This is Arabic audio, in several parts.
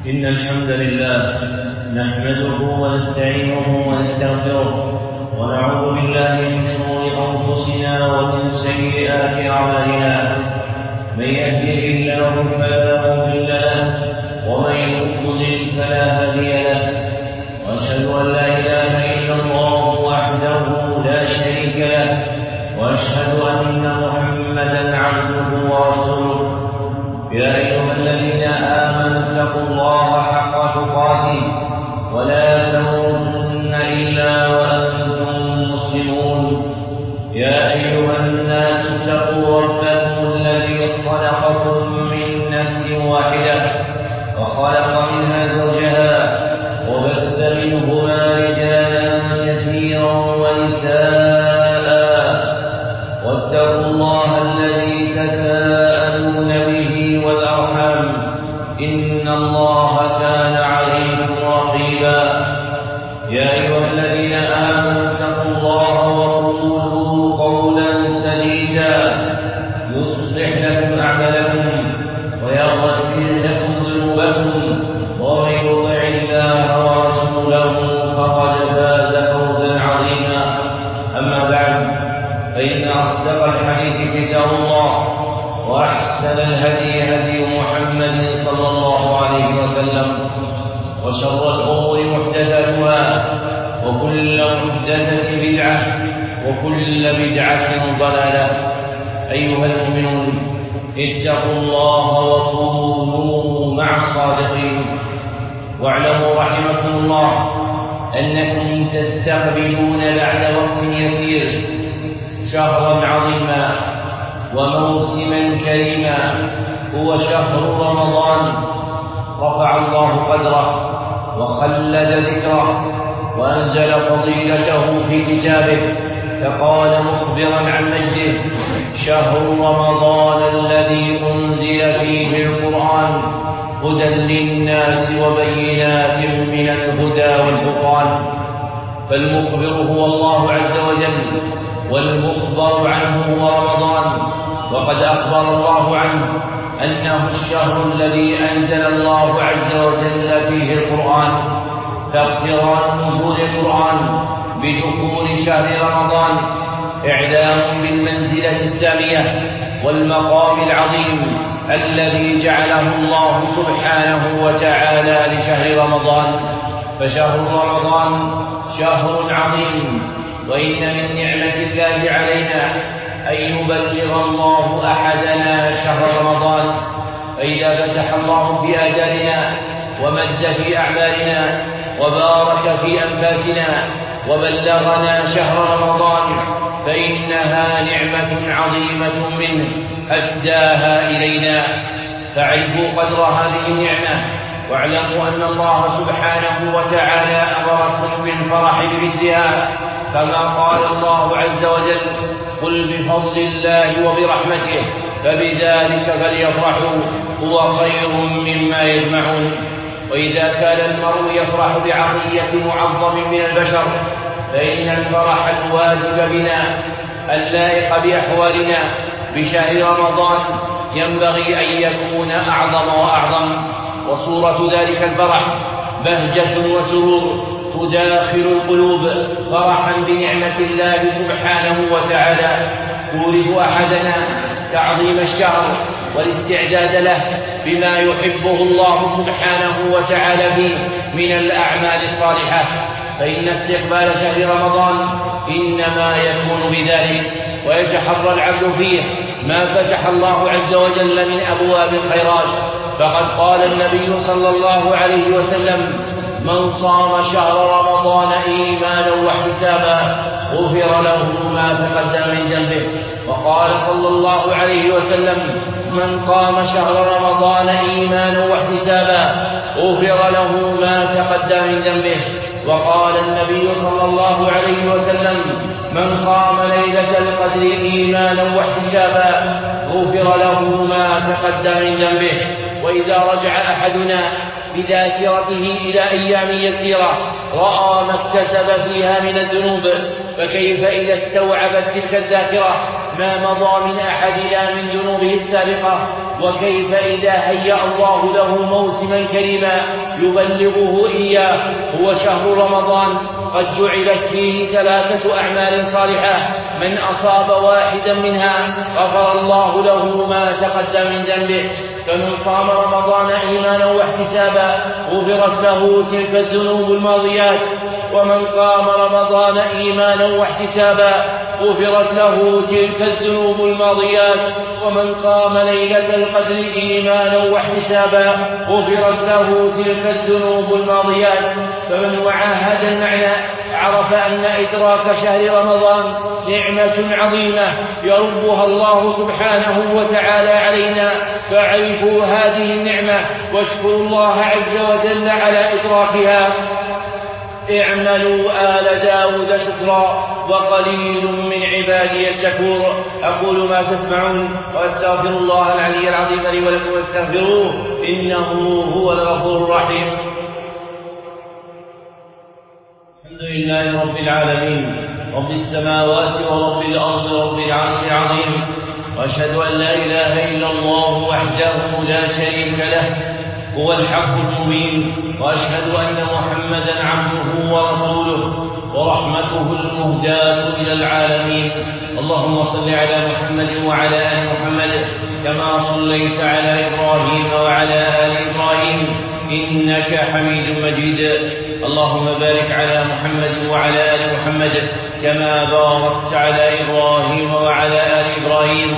إن الحمد لله نحمده ونستعينه ونستغفره ونعوذ بالله من شرور أنفسنا ومن سيئات أعمالنا. من يهده الله فلا مضل له ومن يضلل فلا هادي له، وأشهد أن لا إله إلا الله وحده لا شريك له، وأشهد أن محمدا عبده ورسوله. يا أيها الذين آمنوا اتقوا الله حق تقاته ولا تموتن إلا وأنتم مسلمون. يا أيها الناس اتقوا ربكم الذي خلقكم من نفس واحدة وخلق منها زوجها وبث منهما رجالا كثيرا ونساء، واتقوا الله الذي تساءلون به والأرحام، إن الله كان عليكم رقيبا. يا أيها الذين آمنوا اتقوا الله وقولوا قولا سديدا يصلح لكم أعمالكم ويغفر لكم ذنوبكم، ومن يطع الله ورسوله فقد فاز فوزا عظيما. أما بعد، فإن أصدق الحديث كتاب الله، وأحسن الهدي هدي محمد صلى الله عليه وسلم، وشر الأمور محدثاتها، وكل محدثة بدعة، وكل بدعة ضلالة. أيها المؤمنون، اتقوا الله وكونوا مع الصادقين، واعلموا رحمكم الله أنكم تستقبلون بعد وقت يسير شهرا عظيما وموسما كريما، هو شهر رمضان. رفع الله قدره وخلد ذكره وأنزل فضيلته في كتابه، فقال مخبرا عن مجده: شهر رمضان الذي أنزل فيه القرآن هدى للناس وبينات من الهدى والفرقان. فالمخبر هو الله عز وجل، والمخبر عنه هو رمضان. وقد أخبر الله عنه أنه الشهر الذي أنزل الله عز وجل فيه القرآن، فاقتران نزول القرآن بدخول شهر رمضان إعلام بالمنزلة السامية والمقام العظيم الذي جعله الله سبحانه وتعالى لشهر رمضان. فشهر رمضان شهر عظيم، وإن من نعمة الله علينا أن يبلغ الله أحدنا شهر رمضان. فإذا فتح الله في آجالنا ومد في أعمالنا وبارك في أنفاسنا وبلغنا شهر رمضان، فإنها نعمة عظيمة منه أسداها إلينا. فاعرفوا قدر هذه النعمة، واعلموا أن الله سبحانه وتعالى أمركم بالفرح بمثلها، كما قال الله عز وجل: قل بفضل الله وبرحمته فبذلك فليفرحوا هو خير مما يجمعون. وإذا كان المرء يفرح بعطية معظم من البشر، فإن الفرح الواجب بنا اللائق بأحوالنا بشهر رمضان ينبغي أن يكون أعظم وأعظم. وصورة ذلك الفرح بهجة وسرور تداخل القلوب فرحا بنعمة الله سبحانه وتعالى، تورث أحدنا تعظيم الشهر والاستعداد له بما يحبه الله سبحانه وتعالى فيه من الأعمال الصالحة. فإن استقبال شهر رمضان إنما يكون بذلك، ويتحرى العبد فيه ما فتح الله عز وجل من أبواب الخيرات. فقد قال النبي صلى الله عليه وسلم: من صام شهر رمضان إيمانا واحتسابا غفر له ما تقدم من ذنبه. وقال صلى الله عليه وسلم: من قام شهر رمضان إيمانا واحتسابا غفر له ما تقدم من ذنبه. وقال النبي صلى الله عليه وسلم: من قام ليلة القدر إيمانا واحتسابا غفر له ما تقدم من ذنبه. وإذا رجع أحدنا بذاكرته إلى أيام يسيرة رأى ما اكتسب فيها من الذنوب، فكيف إذا استوعبت تلك الذاكرة ما مضى من أحدنا من ذنوبه السابقة وكيف إذا هيأ الله له موسما كريما يبلغه إياه هو شهر رمضان قد جعلت فيه 3 أعمال صالحة من أصاب واحدا منها غفر الله له ما تقدم من ذنبه. فمن صام رمضان إيمانا واحتسابا غفرت له تلك الذنوب الماضيات، ومن قام رمضان إيمانا واحتسابا غفرت له تلك الذنوب الماضيات، ومن قام ليلة القدر إيمانا واحتسابا غفرت له تلك الذنوب الماضيات. فمن وعى هذا المعنى عرف أن إدراك شهر رمضان نعمة عظيمة يربها الله سبحانه وتعالى علينا، فعرفوا هذه النعمة واشكروا الله عز وجل على إدراكها. اعملوا آل داود شكرا وقليل من عبادي الشكور. أقول ما تسمعون وأستغفر الله العلي العظيم لي ولكم واستغفروه إنه هو الغفور الرحيم. الحمد لله رب العالمين رب السماوات ورب الأرض رب العرش العظيم، وأشهد أن لا إله إلا الله وحده لا شريك له هو الحق المبين، وأشهد أن محمدا عبده ورسوله ورحمته المهداة إلى العالمين. اللهم صل على محمد وعلى آل محمد كما صليت على إبراهيم وعلى آل إبراهيم إنك حميد مجيد. اللهم بارك على محمد وعلى آل محمد كما باركت على إبراهيم وعلى آل إبراهيم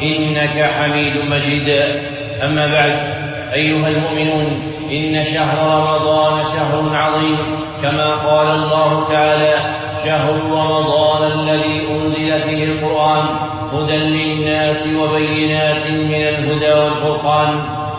إنك حميد مجيد. أما بعد، أيها المؤمنون، إن شهر رمضان شهر عظيم، كما قال الله تعالى: شهر رمضان الذي أنزل فيه القرآن هدى للناس وبينات من الهدى والفرقان.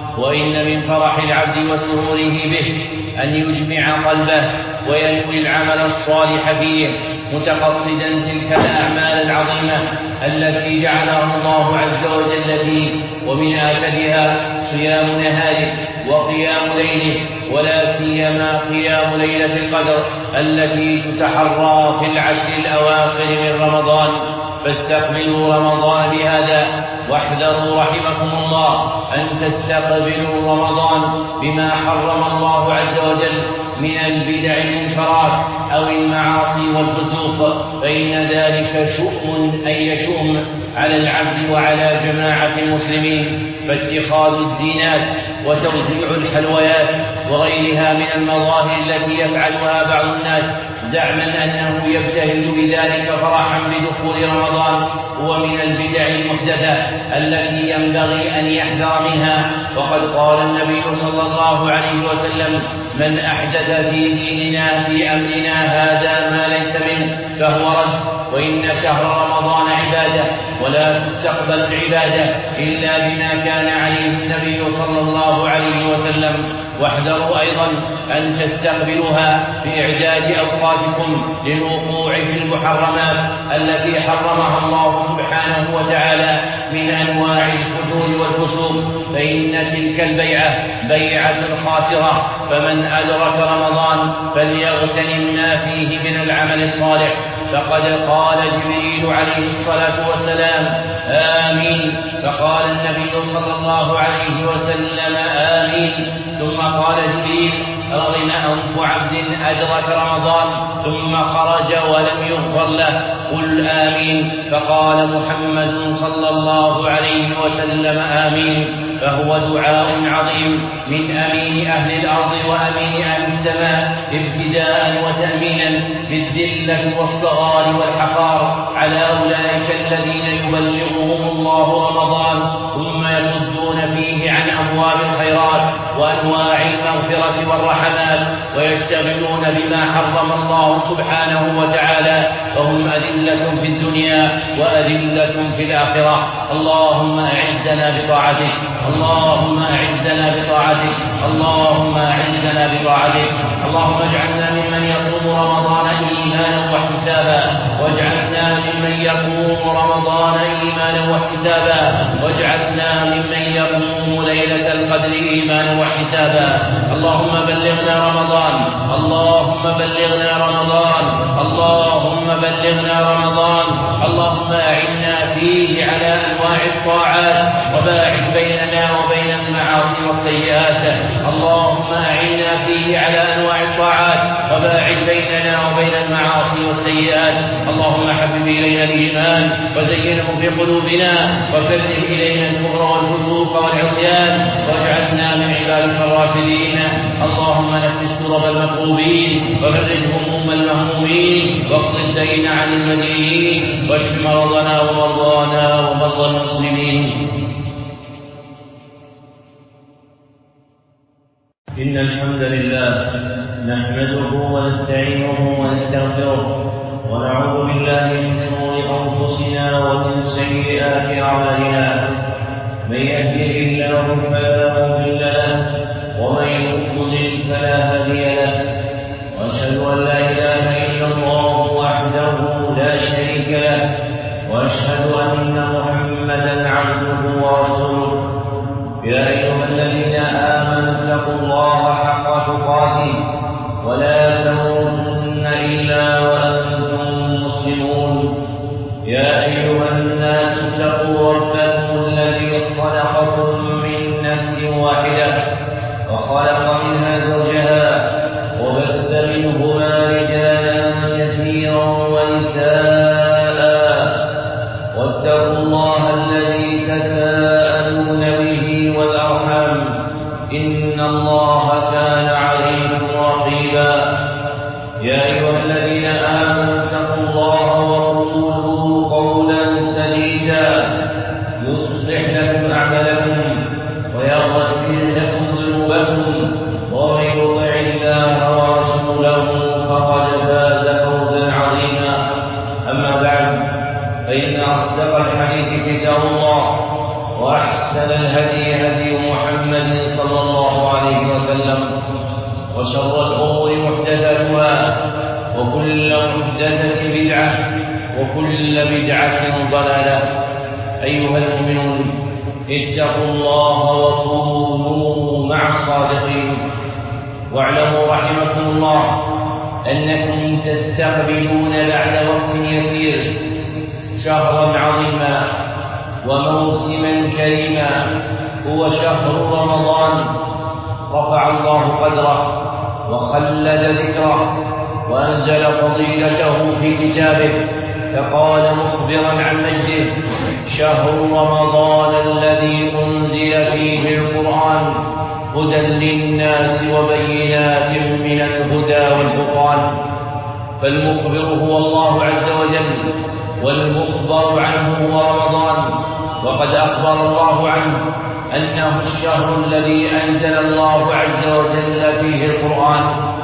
وإن من فرح العبد وسروره به أن يجمع قلبه وينوي العمل الصالح فيه متقصدا تلك الأعمال العظيمة التي جعلها الله عز وجل فيه، ومن آكدها صيام نهاره وقيام ليله، ولا سيما قيام ليلة القدر التي تتحرى في العشر الأواخر من رمضان. فاستقبلوا رمضان بهذا، واحذروا رحمكم الله أن تستقبلوا رمضان بما حرم الله عز وجل من البدع المنكرات أو المعاصي والفسوق، فإن ذلك شؤم أي شؤم على العبد وعلى جماعة المسلمين. فاتخاذ الزينات وتوزيع الحلويات وغيرها من المظاهر التي يفعلها بعض الناس زعما أنه يبتهل بذلك فرحا بدخول رمضان هو من البدع المحدثة التي ينبغي أن يحذر منها. وقد قال النبي صلى الله عليه وسلم: من أحدث في ديننا في أمرنا هذا ما ليس منه فهو رد. وإن شهر رمضان عبادة، ولا تستقبل العبادة إلا بما كان عليه النبي صلى الله عليه وسلم. واحذروا أيضا أن تستقبلوها بإعداد أوقاتكم للوقوع في المحرمات التي حرمها الله سبحانه وتعالى من أنواع الفجور والفسوق، فإن تلك البيعة بيعة خاسرة. فمن أدرك رمضان فليغتنم ما فيه من العمل الصالح. فقد قال جبريل عليه الصلاة والسلام: آمين. فقال النبي صلى الله عليه وسلم: آمين. ثم قال جبريل: رغم أنف عبد أدرك رمضان ثم خرج ولم يغفر له، قل آمين. فقال محمد صلى الله عليه وسلم: آمين. فهو دعاء عظيم من أمين أهل الأرض وأمين أهل السماء ابتداء وتأمينا بالذلة والصغار والحقار على أولئك الذين يبلغهم الله رمضان ثم يصدون فيه عن أبواب الخيرات وأنواع المغفرة والرحمات ويشتغلون بما حرم الله سبحانه وتعالى، فهم أذلة في الدنيا وأذلة في الآخرة. اللهم أعزنا بطاعتك، اللهم أعزنا بطاعتك، اللهم أعزنا بطاعتك. اللهم اجعلنا ممن يصوم رمضان إيمانا واحتسابا، واجعلنا ممن يقوم رمضان إيمانا واحتسابا، واجعلنا ممن يقوم ليلة القدر إيمانا واحتسابا. اللهم بلغنا رمضان، اللهم بلغنا رمضان، اللهم بلغنا رمضان. اللهم أعنا فيه على أنواع الطاعات وباعد بيننا وبين المعاصي والسيئات. اللهم أعنا فيه على أنواع الطاعات وباعد بيننا وبين المعاصي والسيئات. اللهم حبب إلينا الإيمان وزينه في قلوبنا وكره إلينا الكفر والفسوق والعصيان واجعلنا من عبادك الراشدين. اللهم نفس كرب المكروبين وفرج هموم المهمومين واقض الدين عن المدينين واشف مرضنا ومرضانا ومرضى المسلمين. إن الحمد لله نحمده ونستعينه ونستغفره ونعوذ بالله من شرور أنفسنا ومن سيئات أعمالنا. من يهده الله فلا مضل له ومن يضلل فلا هادي له. وأشهد أن لا إله إلا الله وحده لا شريك له وأشهد أن محمدا عبده ورسوله. يا أيها الذين آمنوا اتقوا الله حق تقاته ولا تموتن إلا وأنتم مسلمون. يا أيها الناس اتقوا ربكم الذي خلقكم من نفس واحدة وخلق منها زوجها وبث منهما رجالا كثيرا ونساء واتقوا الله الذي تساءلون به والأرحام إن الله كان عليكم رقيبا. يا أيها الذين آمنوا اتقوا الله وقولوا قولا سديدا يصلح لكم أعمالكم ويغفر لكم ذنوبكم ومن يطع الله ورسوله فقد فاز فوزا عظيما. أما بعد فإن أصدق الحديث كتاب الله وأحسن الهدي هدي محمد صلى الله عليه وسلم وشر الأمور محدثاتها وكل محدثة بدعة وكل بدعة ضلالة. أيها المؤمنون اتقوا الله وكونوا مع الصادقين. واعلموا رحمكم الله أنكم تستقبلون بعد وقت يسير شهرا عظيما وموسما كريما هو شهر رمضان. رفع الله قدره وخلد ذكره وأنزل فضيلته في كتابه فقال مخبرا عن مجده: شهر رمضان الذي أنزل فيه القرآن هدى للناس وبينات من الهدى والفرقان. فالمخبر هو الله عز وجل والمخبر عنه هو رمضان. وقد أخبر الله عنه أنه الشهر الذي أنزل الله عز وجل فيه القرآن.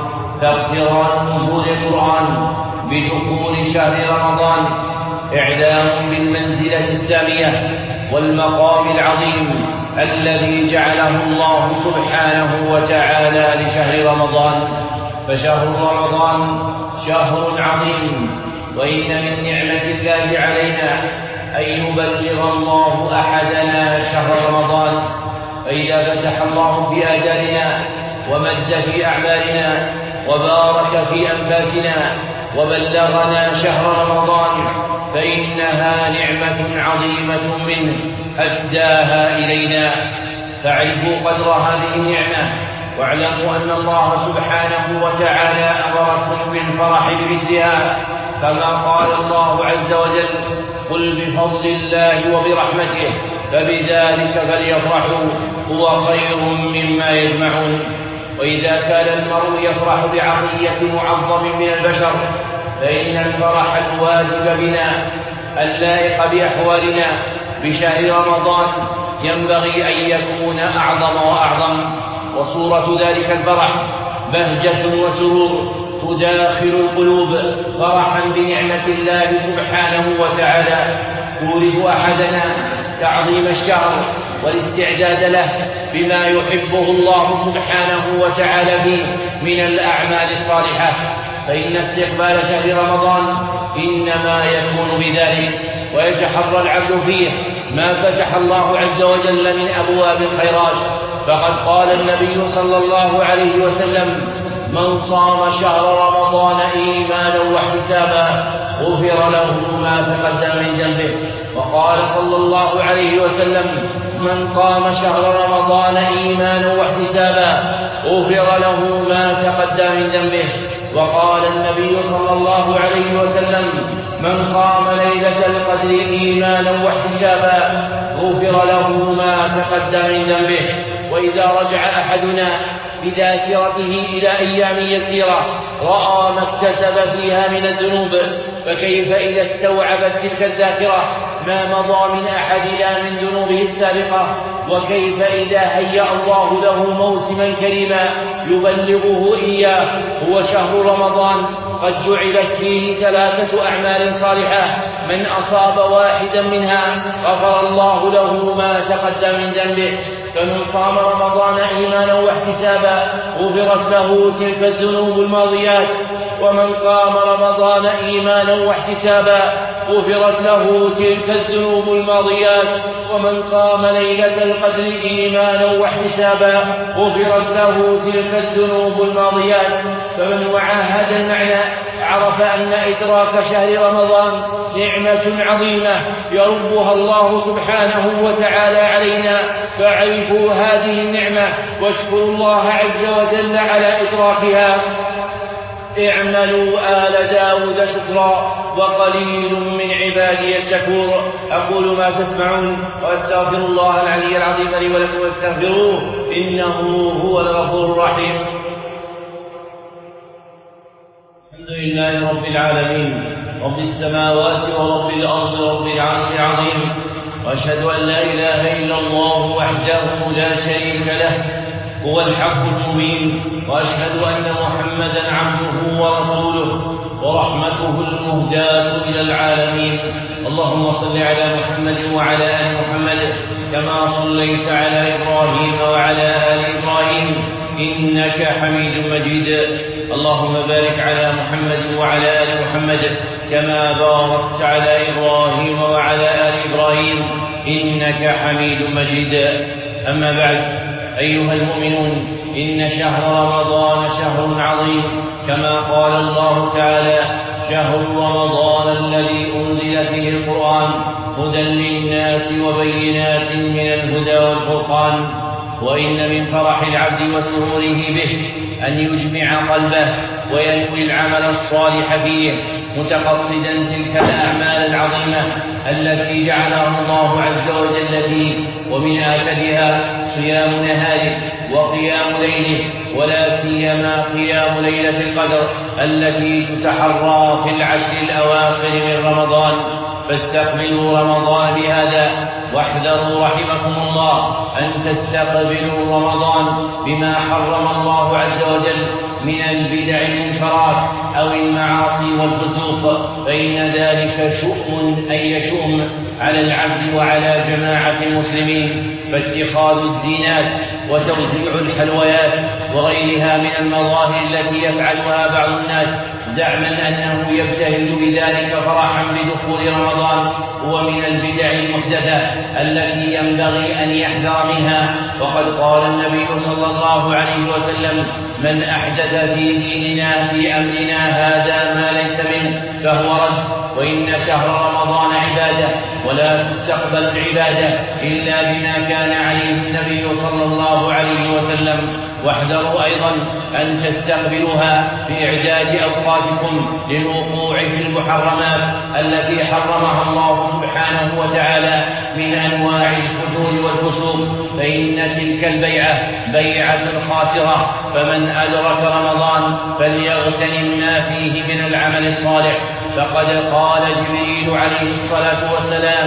فاقتران نزول القرآن بدخول شهر رمضان إعلام بالمنزلة السامية والمقام العظيم الذي جعله الله سبحانه وتعالى لشهر رمضان. فشهر رمضان شهر عظيم، وإن من نعمة الله علينا أن يبلغ الله أحدنا شهر رمضان. فإذا فتح الله بآجالنا ومد في أعمالنا وبارك في أنفاسنا وبلغنا شهر رمضان فإنها نعمة عظيمة منه أسداها إلينا. فاعرفوا قدر هذه النعمة واعلموا أن الله سبحانه وتعالى أمركم بالفرح بمثلها، كما قال الله عز وجل: قل بفضل الله وبرحمته فبذلك فليفرحوا هو خير مما يجمعون. وإذا كان المرء يفرح بعطية معظم من البشر فإن الفرح الواجب بنا اللائق بأحوالنا بشهر رمضان ينبغي أن يكون أعظم وأعظم. وصورة ذلك الفرح بهجة وسرور تداخل القلوب فرحا بنعمة الله سبحانه وتعالى. تورث أحدنا تعظيم الشهر والاستعداد له بما يحبه الله سبحانه وتعالى فيه من الأعمال الصالحة. فإن استقبال شهر رمضان إنما يكون بذلك، ويتحرى العبد فيه ما فتح الله عز وجل من أبواب الخيرات. فقد قال النبي صلى الله عليه وسلم: من صام شهر رمضان إيمانا واحتسابا غفر له ما تقدم من ذنبه. وقال صلى الله عليه وسلم: من قام شهر رمضان إيمانا واحتسابا غفر له ما تقدم من ذنبه. وقال النبي صلى الله عليه وسلم: من قام ليلة القدر إيمانا واحتسابا غفر له ما تقدم من ذنبه. وإذا رجع أحدنا بذاكرته إلى أيام يسيرة رأى ما اكتسب فيها من الذنوب، فكيف إذا استوعبت تلك الذاكرة ما مضى من أحدنا من ذنوبه السابقة؟ وكيف إذا هيأ الله له موسما كريما يبلغه إياه هو شهر رمضان قد جعلت فيه 3 أعمال صالحة، من أصاب واحدا منها غفر الله له ما تقدم من ذنبه. فمن صام رمضان إيمانا واحتسابا غفرت له تلك الذنوب الماضيات، ومن قام رمضان إيمانا واحتسابا غفرت له تلك الذنوب الماضيات، ومن قام ليلة القدر إيمانا واحتسابا غفرت له تلك الذنوب الماضيات. فمن وعى هذا المعنى عرف أن إدراك شهر رمضان نعمة عظيمة يربها الله سبحانه وتعالى علينا، فاعرفوا هذه النعمة واشكروا الله عز وجل على إدراكها. اعملوا آل داود شكرا وقليل من عبادي الشكور. أقول ما تسمعون وأستغفر الله العلي العظيم لي ولكم واستغفروه إنه هو الغفور الرحيم. الحمد لله رب العالمين رب السماوات ورب الأرض رب العرش العظيم، وأشهد أن لا إله إلا الله وحده لا شريك له هو الحق المبين، وأشهد أن محمدا عبده ورسوله ورحمته المهداة إلى العالمين. اللهم صل على محمد وعلى آل محمد كما صليت على إبراهيم وعلى آل إبراهيم إنك حميد مجيد. اللهم بارك على محمد وعلى آل محمد كما باركت على إبراهيم وعلى آل إبراهيم إنك حميد مجيد. أما بعد، أيها المؤمنون، إن شهر رمضان شهر عظيم، كما قال الله تعالى: شهر رمضان الذي أنزل فيه القرآن هدى للناس وبينات من الهدى والفرقان. وإن من فرح العبد وسروره به أن يجمع قلبه وينوي العمل الصالح فيه متقصدا تلك الأعمال العظيمة التي جعلها الله عز وجل فيه، ومن آكدها صيام نهاره وقيام ليله، ولا سيما قيام ليلة القدر التي تتحرى في العشر الأواخر من رمضان. فاستقبلوا رمضان بهذا، واحذروا رحمكم الله أن تستقبلوا رمضان بما حرم الله عز وجل من البدع المنكرات أو المعاصي والفسوق، فإن ذلك شؤم أي شؤم على العبد وعلى جماعة المسلمين. فاتخاذ الزينات وتوزيع الحلويات وغيرها من المظاهر التي يفعلها بعض الناس زعما أنه يبتهل بذلك فرحا بدخول رمضان هو من البدع المحدثة التي ينبغي أن يحذر منها. وقد قال النبي صلى الله عليه وسلم: من أحدث في ديننا في أمرنا هذا ما ليس منه فهو رد. وإن شهر رمضان عبادة، ولا تستقبل العبادة إلا بما كان عليه النبي صلى الله عليه وسلم. واحذروا أيضا أن تستقبلوها بإعداد أوقاتكم للوقوع في المحرمات التي حرمها الله سبحانه وتعالى من أنواع الفجور والفسوق، فإن تلك البيعة بيعة خاسرة. فمن أدرك رمضان فليغتنم ما فيه من العمل الصالح. فقد قال جبريل عليه الصلاة والسلام: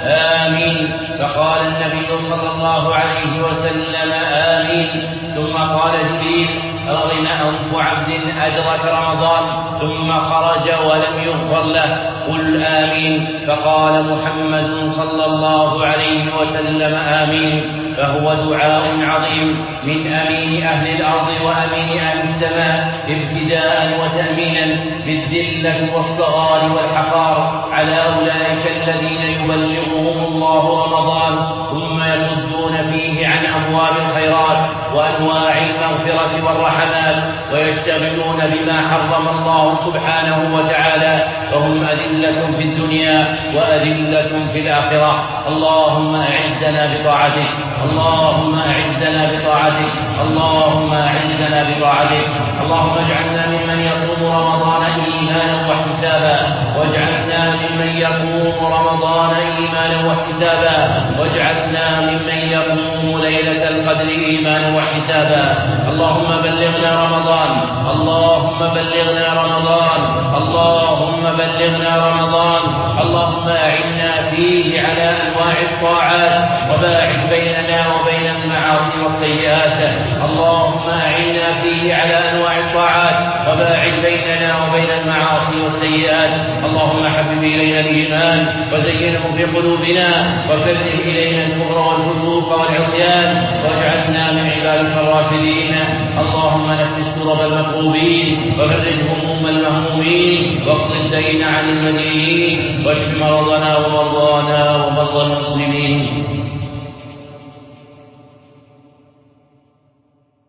آمين. فقال النبي صلى الله عليه وسلم: آمين. ثم قال جبريل: رغم أنف عبد أدرك رمضان ثم خرج ولم يغفر له، قل آمين. فقال محمد صلى الله عليه وسلم: آمين. فهو دعاء عظيم من أمين أهل الأرض وأمين أهل السماء ابتداء وتأمينا بالذلة والصغار والحقار على أولئك الذين يبلغهم الله رمضان ثم يصدون فيه عن أبواب الخيرات وأنواع المغفرة والرحمات ويشتغلون بما حرم الله سبحانه وتعالى، فهم أذلة في الدنيا وأذلة في الآخرة. اللهم أعزنا بطاعتك، اللهم أعزنا بطاعتك، اللهم أعزنا بطاعتك. اللهم اجعلنا ممن يصوم رمضان إيمانا واحتسابا، واجعلنا ممن يقوم رمضان إيمانا واحتسابا، واجعلنا ممن يقوم ليلة القدر إيمانا واحتسابا. اللهم بلغنا رمضان، اللهم بلغنا رمضان، اللهم بلغنا رمضان. اللهم أعنا فيه على أنواع الطاعات، وباعد بيننا وبين المعاصي والسيئات. اللهم أعنا فيه على أنواع الطاعات، وباعد بيننا وبين المعاصي والسيئات. اللهم حبب إلينا الإيمان وزينه في قلوبنا، وكره إلينا الكفر والفسوق والعصيان، واجعلنا من عبادك الراشدين. اللهم نفس كرب المكروبين، وفرج هموم المهمومين، واقض الدين عن المدينين، واشف مرضنا ومرضانا ومرضى المسلمين.